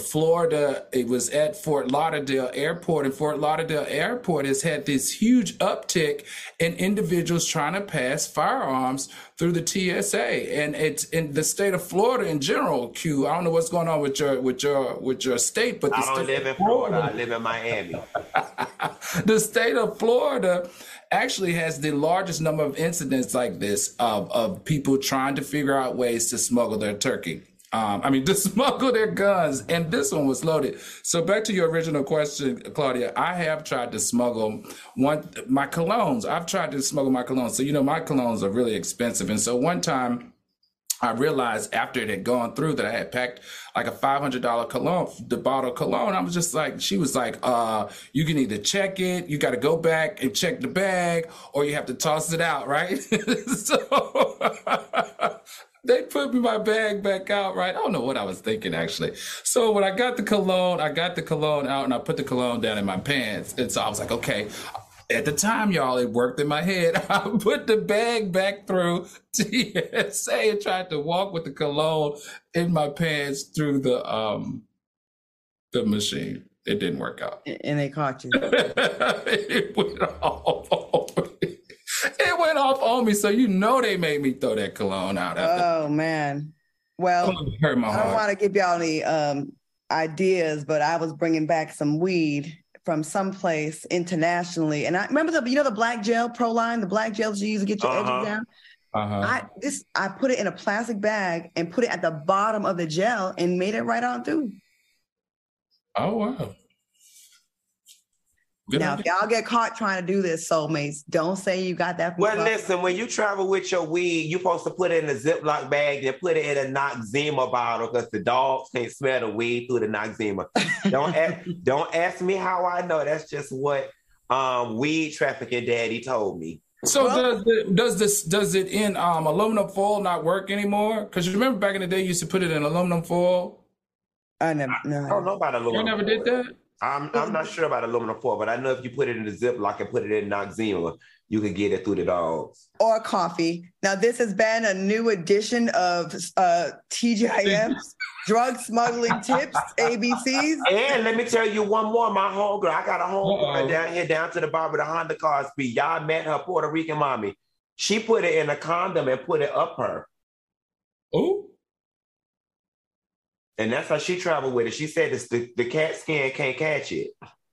Speaker 3: it was at Fort Lauderdale Airport, and Fort Lauderdale Airport has had this huge uptick in individuals trying to pass firearms through the TSA, and it's in the state of Florida in general. Q, I don't know what's going on with your state, but
Speaker 4: I don't live in Florida. I live in Miami.
Speaker 3: The state of Florida actually has the largest number of incidents like this of people trying to figure out ways to smuggle their turkey. To smuggle their guns, and this one was loaded. So back to your original question, Claudia, I have tried to smuggle my colognes. I've tried to smuggle my colognes. So, you know, my colognes are really expensive. And so one time I realized after it had gone through that I had packed like a $500 cologne, the bottle of cologne. I was just like, she was like, you can either check it, you got to go back and check the bag, or you have to toss it out, right? So they put my bag back out, right? I don't know what I was thinking, actually. So when I got the cologne out and I put the cologne down in my pants. And so I was like, okay. At the time, y'all, it worked in my head. I put the bag back through TSA and tried to walk with the cologne in my pants through the machine. It didn't work out.
Speaker 2: And they caught you.
Speaker 3: It went off on me. It went off on me, so you know they made me throw that cologne out.
Speaker 2: Oh, man. Well, I don't want to give y'all any ideas, but I was bringing back some weed from someplace internationally. And I remember the black gel Pro Line, the black gel you use to get your edges down. I put it in a plastic bag and put it at the bottom of the gel and made it right on through.
Speaker 3: Oh, wow. Good
Speaker 2: Now,
Speaker 3: idea.
Speaker 2: if y'all get caught trying to do this, soulmates, don't say you got that from
Speaker 4: Well,
Speaker 2: Club.
Speaker 4: listen, when you travel with your weed, you're supposed to put it in a Ziploc bag and put it in a Noxzema bottle because the dogs can't smell the weed through the Noxzema. Don't ask me how I know. That's just what weed trafficking daddy told me.
Speaker 3: So does it in aluminum foil not work anymore? Because you remember back in the day, you used to put it in aluminum foil.
Speaker 2: I never.
Speaker 4: I don't know about aluminum
Speaker 3: You never
Speaker 4: foil.
Speaker 3: did that?
Speaker 4: I'm not sure about aluminum foil, but I know if you put it in the Ziploc and put it in Noxzema, you can get it through the dogs.
Speaker 2: Or coffee. Now, this has been a new edition of TGIF's drug smuggling tips, ABCs.
Speaker 4: And let me tell you one more. My homegirl, I got a homegirl
Speaker 3: Uh-oh.
Speaker 4: down here, down to the bar with a Honda Cosby. Y'all met her Puerto Rican mommy. She put it in a condom and put it up her.
Speaker 3: Oh,
Speaker 4: And that's how she traveled with it. She said it's the cat skin can't catch it.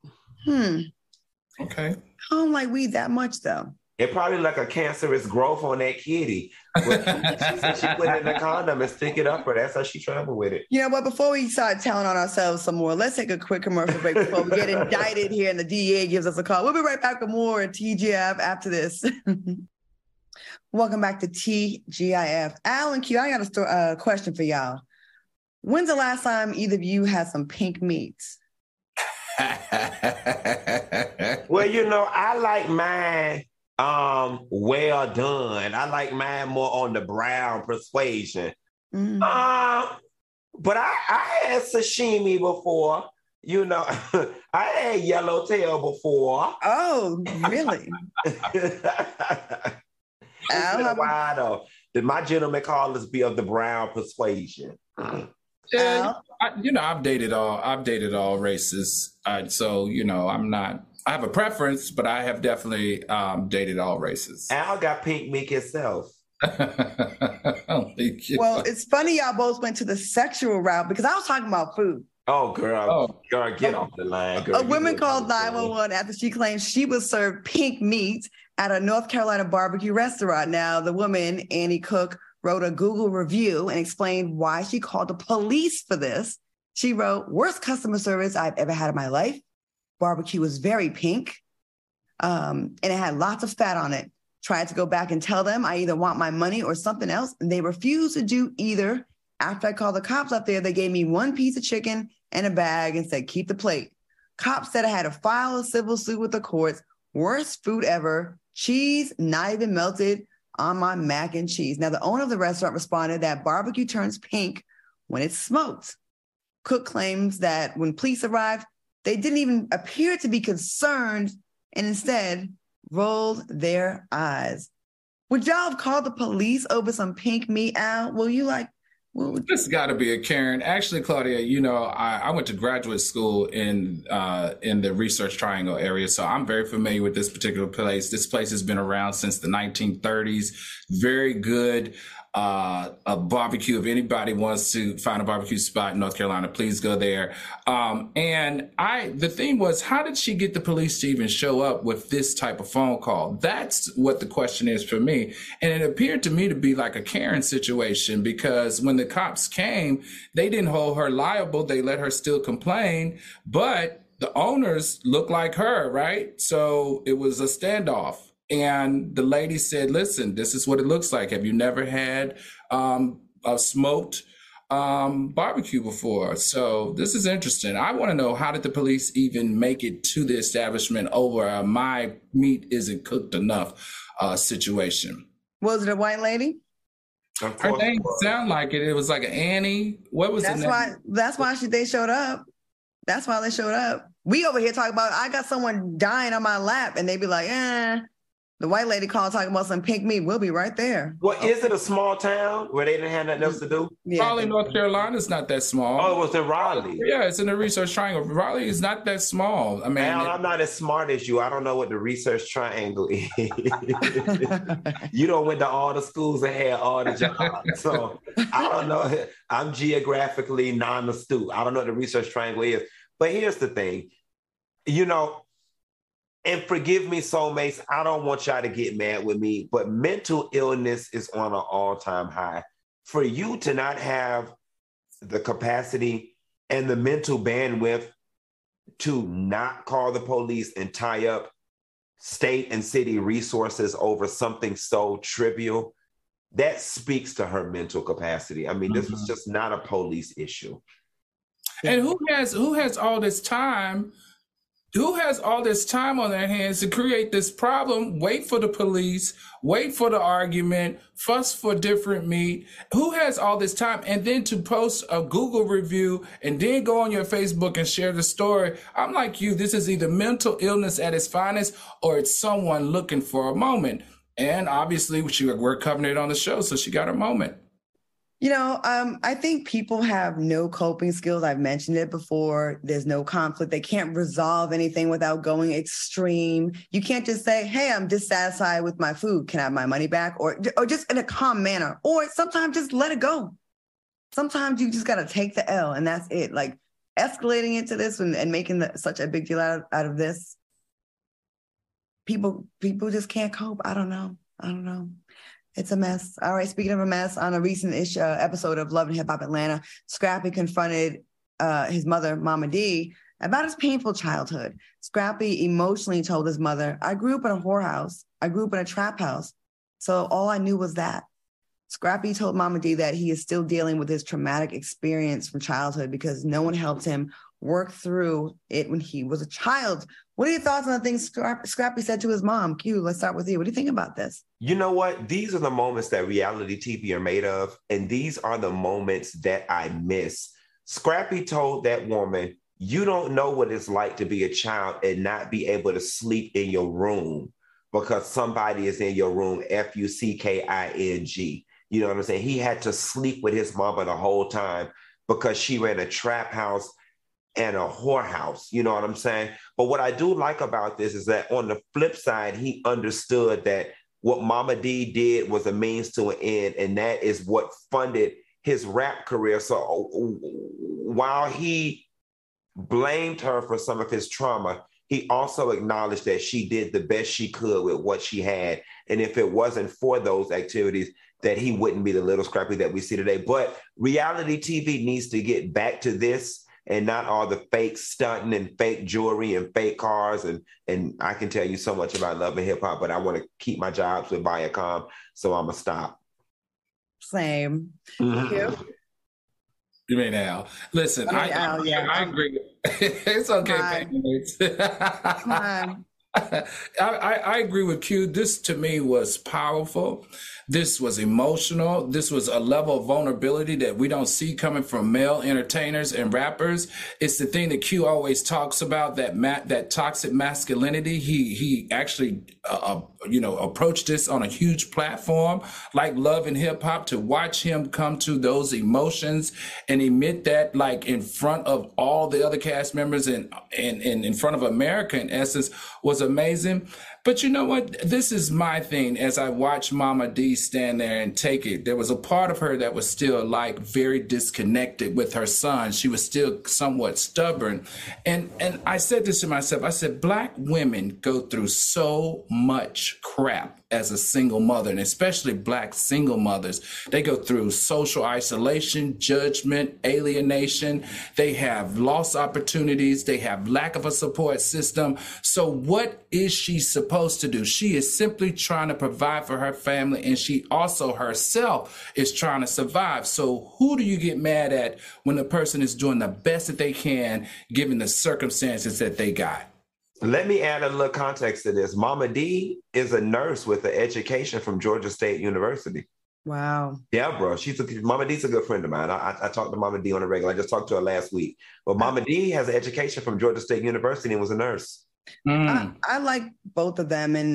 Speaker 3: okay.
Speaker 2: I don't like weed that much, though.
Speaker 4: It probably like a cancerous growth on that kitty. But she said she put it in a condom and stick it up her. That's how she traveled with it.
Speaker 2: You know what? Before we start telling on ourselves some more, let's take a quick commercial break before we get indicted here and the DEA gives us a call. We'll be right back with more TGIF after this. Welcome back to TGIF. Al and Q, I got a question for y'all. When's the last time either of you had some pink meats?
Speaker 4: Well, you know, I like mine well done. I like mine more on the brown persuasion.
Speaker 2: Mm.
Speaker 4: But I had sashimi before. You know, I had yellowtail before.
Speaker 2: Oh, really?
Speaker 4: It's
Speaker 2: Al,
Speaker 4: been
Speaker 2: how
Speaker 4: a
Speaker 2: about-
Speaker 4: while though. Did my gentleman callers be of the brown persuasion?
Speaker 3: Yeah, I've dated all races. So, I have a preference, but I have definitely dated all races.
Speaker 4: Al got pink meat himself.
Speaker 3: Oh, thank you.
Speaker 2: Well, it's funny y'all both went to the sexual route because I was talking about food.
Speaker 4: Oh, girl, get off the line. Girl.
Speaker 2: A woman
Speaker 4: You
Speaker 2: called
Speaker 4: know what I'm saying.
Speaker 2: 911 after she claimed she was served pink meat at a North Carolina barbecue restaurant. Now, the woman, Annie Cook, wrote a Google review and explained why she called the police for this. She wrote, "Worst customer service I've ever had in my life. Barbecue was very pink, and it had lots of fat on it. Tried to go back and tell them I either want my money or something else, and they refused to do either. After I called the cops up there, they gave me one piece of chicken and a bag and said, keep the plate. Cops said I had to file a civil suit with the courts. Worst food ever. Cheese not even melted on my mac and cheese." Now, the owner of the restaurant responded that barbecue turns pink when it's smoked. Cook claims that when police arrived, they didn't even appear to be concerned and instead rolled their eyes. Would y'all have called the police over some pink meat, Al?
Speaker 3: This got to be a Karen. Actually, Claudia, I went to graduate school in the Research Triangle area, so I'm very familiar with this particular place. This place has been around since the 1930s. Very good. A barbecue. If anybody wants to find a barbecue spot in North Carolina, please go there. The thing was, how did she get the police to even show up with this type of phone call? That's what the question is for me. And it appeared to me to be like a Karen situation, because when the cops came, they didn't hold her liable. They let her still complain, but the owners looked like her, right? So it was a standoff. And the lady said, "Listen, this is what it looks like. Have you never had a smoked barbecue before?" So this is interesting. I want to know, how did the police even make it to the establishment over a "my meat isn't cooked enough" situation?
Speaker 2: Was it a white lady?
Speaker 4: Of
Speaker 3: Her
Speaker 4: course
Speaker 3: name
Speaker 4: it was.
Speaker 3: sounded like it. It was like an Annie. What was the name?
Speaker 2: That's why they showed up. That's why they showed up. We over here talking about, I got someone dying on my lap, and they be like, the white lady called talking about some pink meat. We'll be right there.
Speaker 4: Well, is it a small town where they didn't have nothing else to do?
Speaker 2: Yeah.
Speaker 3: Raleigh, North Carolina is not that small.
Speaker 4: Oh, it was in Raleigh.
Speaker 3: Yeah, it's in the Research Triangle. Raleigh is not that small. I mean,
Speaker 4: Al, I'm not as smart as you. I don't know what the Research Triangle is. You don't went to all the schools and had all the jobs. So I don't know. I'm geographically non-astute. I don't know what the Research Triangle is. But here's the thing. And forgive me, soulmates, I don't want y'all to get mad with me, but mental illness is on an all-time high. For you to not have the capacity and the mental bandwidth to not call the police and tie up state and city resources over something so trivial, that speaks to her mental capacity. I mean, this was just not a police issue.
Speaker 3: And who has all this time? Who has all this time on their hands to create this problem, wait for the police, wait for the argument, fuss for different meat? Who has all this time? And then to post a Google review and then go on your Facebook and share the story. I'm like you, this is either mental illness at its finest or it's someone looking for a moment. And obviously we're covering it on the show, so she got her moment.
Speaker 2: You know, I think people have no coping skills. I've mentioned it before. There's no conflict. They can't resolve anything without going extreme. You can't just say, hey, I'm dissatisfied with my food. Can I have my money back? Or just in a calm manner. Or sometimes just let it go. Sometimes you just got to take the L and that's it. Like escalating into this and making such a big deal out of this. People just can't cope. I don't know. It's a mess. All right. Speaking of a mess, on a recent episode of Love and Hip Hop Atlanta, Scrappy confronted his mother, Mama D, about his painful childhood. Scrappy emotionally told his mother, I grew up in a whorehouse. I grew up in a trap house. So all I knew was that. Scrappy told Mama D that he is still dealing with his traumatic experience from childhood because no one helped him work through it when he was a child. What are your thoughts on the things Scrappy said to his mom? Q, let's start with you. What do you think about this?
Speaker 4: You know what? These are the moments that reality TV are made of, and these are the moments that I miss. Scrappy told that woman, you don't know what it's like to be a child and not be able to sleep in your room because somebody is in your room, Fucking. You know what I'm saying? He had to sleep with his mama the whole time because she ran a trap house and a whorehouse, you know what I'm saying? But what I do like about this is that on the flip side, he understood that what Mama D did was a means to an end, and that is what funded his rap career. So while he blamed her for some of his trauma, he also acknowledged that she did the best she could with what she had. And if it wasn't for those activities, that he wouldn't be the little Scrappy that we see today. But reality TV needs to get back to this and not all the fake stunting and fake jewelry and fake cars. And I can tell you so much about Love and Hip Hop, but I want to keep my jobs with Viacom, so I'm going to stop.
Speaker 2: Same.
Speaker 4: Mm-hmm.
Speaker 3: You mean Al? Listen, I agree. It's okay. I agree with Q. This to me was powerful. This was emotional. This was a level of vulnerability that we don't see coming from male entertainers and rappers. It's the thing that Q always talks about, that toxic masculinity. He actually, approached this on a huge platform like Love and Hip Hop. To watch him come to those emotions and emit that, like in front of all the other cast members and in front of America, in essence, was amazing. But you know what? This is my thing. As I watched Mama D stand there and take it, there was a part of her that was still like very disconnected with her son. She was still somewhat stubborn. And I said this to myself. I said, Black women go through so much crap as a single mother, and especially Black single mothers. They go through social isolation, judgment, alienation. They have lost opportunities. They have lack of a support system. So what is she supposed to do? She is simply trying to provide for her family, and she also herself is trying to survive. So who do you get mad at when the person is doing the best that they can given the circumstances that they got?
Speaker 4: Let me add a little context to this. Mama D is a nurse with an education from Georgia State University.
Speaker 2: Wow.
Speaker 4: Yeah, bro. Mama D's a good friend of mine. I talked to Mama D on a regular. I just talked to her last week. But Mama D has an education from Georgia State University and was a nurse.
Speaker 2: I like both of them. And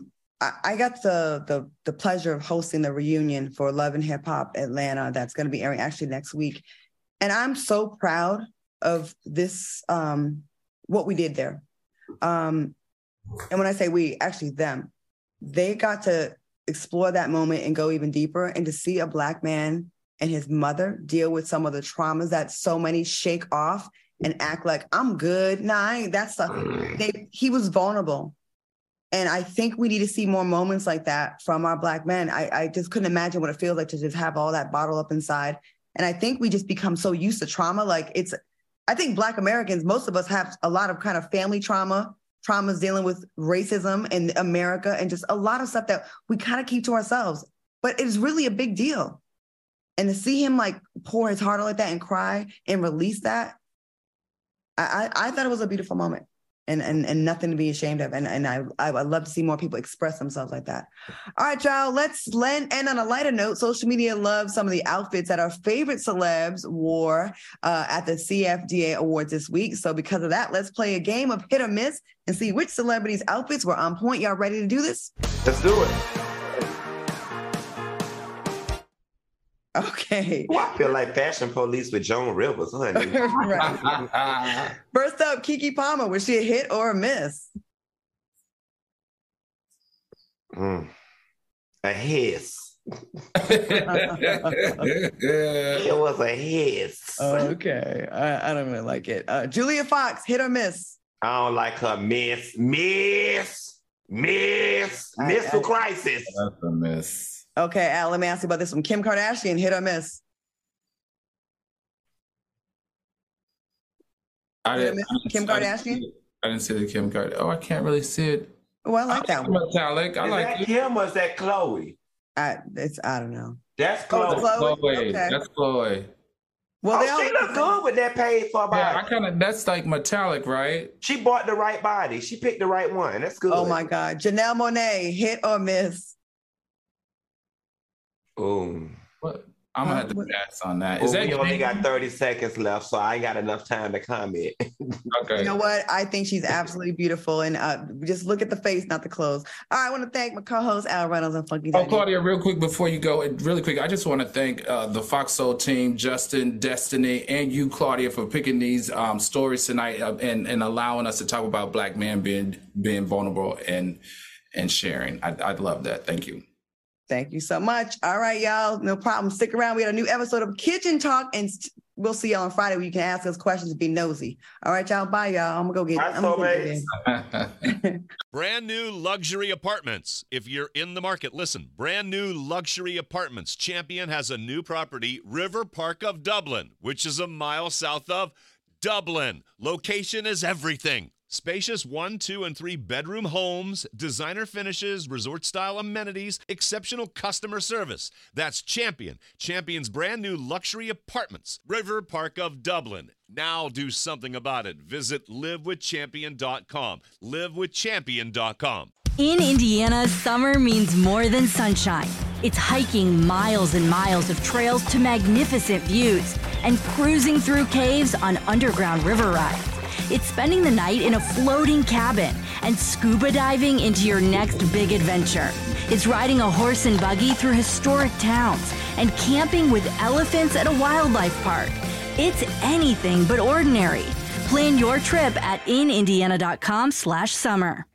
Speaker 2: I got the pleasure of hosting the reunion for Love and Hip Hop Atlanta that's going to be airing actually next week. And I'm so proud of this, what we did there. And when I say we, actually them, they got to explore that moment and go even deeper, and to see a Black man and his mother deal with some of the traumas that so many shake off and act like I'm good. Nah, I ain't that stuff. He was vulnerable. And I think we need to see more moments like that from our Black men. I just couldn't imagine what it feels like to just have all that bottled up inside. And I think we just become so used to trauma. Like I think Black Americans, most of us have a lot of kind of family traumas dealing with racism in America, and just a lot of stuff that we kind of keep to ourselves. But it's really a big deal. And to see him like pour his heart out like that and cry and release that, I thought it was a beautiful moment. And nothing to be ashamed of. And I would love to see more people express themselves like that. All right, y'all, let's end on a lighter note. Social media loves some of the outfits that our favorite celebs wore at the CFDA Awards this week. So because of that, let's play a game of hit or miss and see which celebrities' outfits were on point. Y'all ready to do this?
Speaker 4: Let's do it.
Speaker 2: Okay.
Speaker 4: Well, I feel like Fashion Police with Joan Rivers, honey.
Speaker 2: Right. First up, Keke Palmer. Was she a hit or a miss?
Speaker 4: A hiss. It was a hiss.
Speaker 2: Okay. I don't really like it. Julia Fox, hit or miss?
Speaker 4: I don't like her. Miss for crisis.
Speaker 3: That's a miss.
Speaker 2: Okay, Al, let me ask you about this one. Kim Kardashian, hit or miss? Kim Kardashian?
Speaker 3: I didn't see the Kim Kardashian. Oh, I can't really see it.
Speaker 2: Oh, I like that one.
Speaker 3: Metallic. I like
Speaker 4: that Kim or is that Chloe?
Speaker 2: I don't know.
Speaker 4: That's Chloe.
Speaker 2: Chloe.
Speaker 3: Okay. That's Chloe.
Speaker 2: Well,
Speaker 4: she look good with that paid for body.
Speaker 3: Yeah, that's like metallic, right?
Speaker 4: She bought the right body. She picked the right one. That's good.
Speaker 2: Oh my God. Janelle Monáe, hit or miss?
Speaker 4: Oh.
Speaker 3: What? I'm gonna have to pass on that.
Speaker 4: We only got 30 seconds left, so I ain't got enough time to comment.
Speaker 3: Okay.
Speaker 2: You know what? I think she's absolutely beautiful, and just look at the face, not the clothes. All right, I want to thank my co-host Al Reynolds and Funky Daddy.
Speaker 3: Oh, Claudia, real quick before you go, really quick, I just want to thank the Fox Soul team, Justin, Destiny, and you, Claudia, for picking these stories tonight and allowing us to talk about Black men being vulnerable and sharing. I'd love that. Thank you.
Speaker 2: Thank you so much. All right, y'all. No problem. Stick around. We had a new episode of Kitchen Talk, and we'll see y'all on Friday where you can ask us questions and be nosy. All right, y'all. Bye, y'all. I'm going to go get
Speaker 1: Brand new luxury apartments. If you're in the market, listen. Brand new luxury apartments. Champion has a new property, River Park of Dublin, which is a mile south of Dublin. Location is everything. Spacious 1, 2, and 3 bedroom homes, designer finishes, resort-style amenities, exceptional customer service. That's Champion. Champion's brand new luxury apartments. River Park of Dublin. Now do something about it. Visit livewithchampion.com. livewithchampion.com.
Speaker 6: In Indiana, summer means more than sunshine. It's hiking miles and miles of trails to magnificent views and cruising through caves on underground river rides. It's spending the night in a floating cabin and scuba diving into your next big adventure. It's riding a horse and buggy through historic towns and camping with elephants at a wildlife park. It's anything but ordinary. Plan your trip at inindiana.com/summer.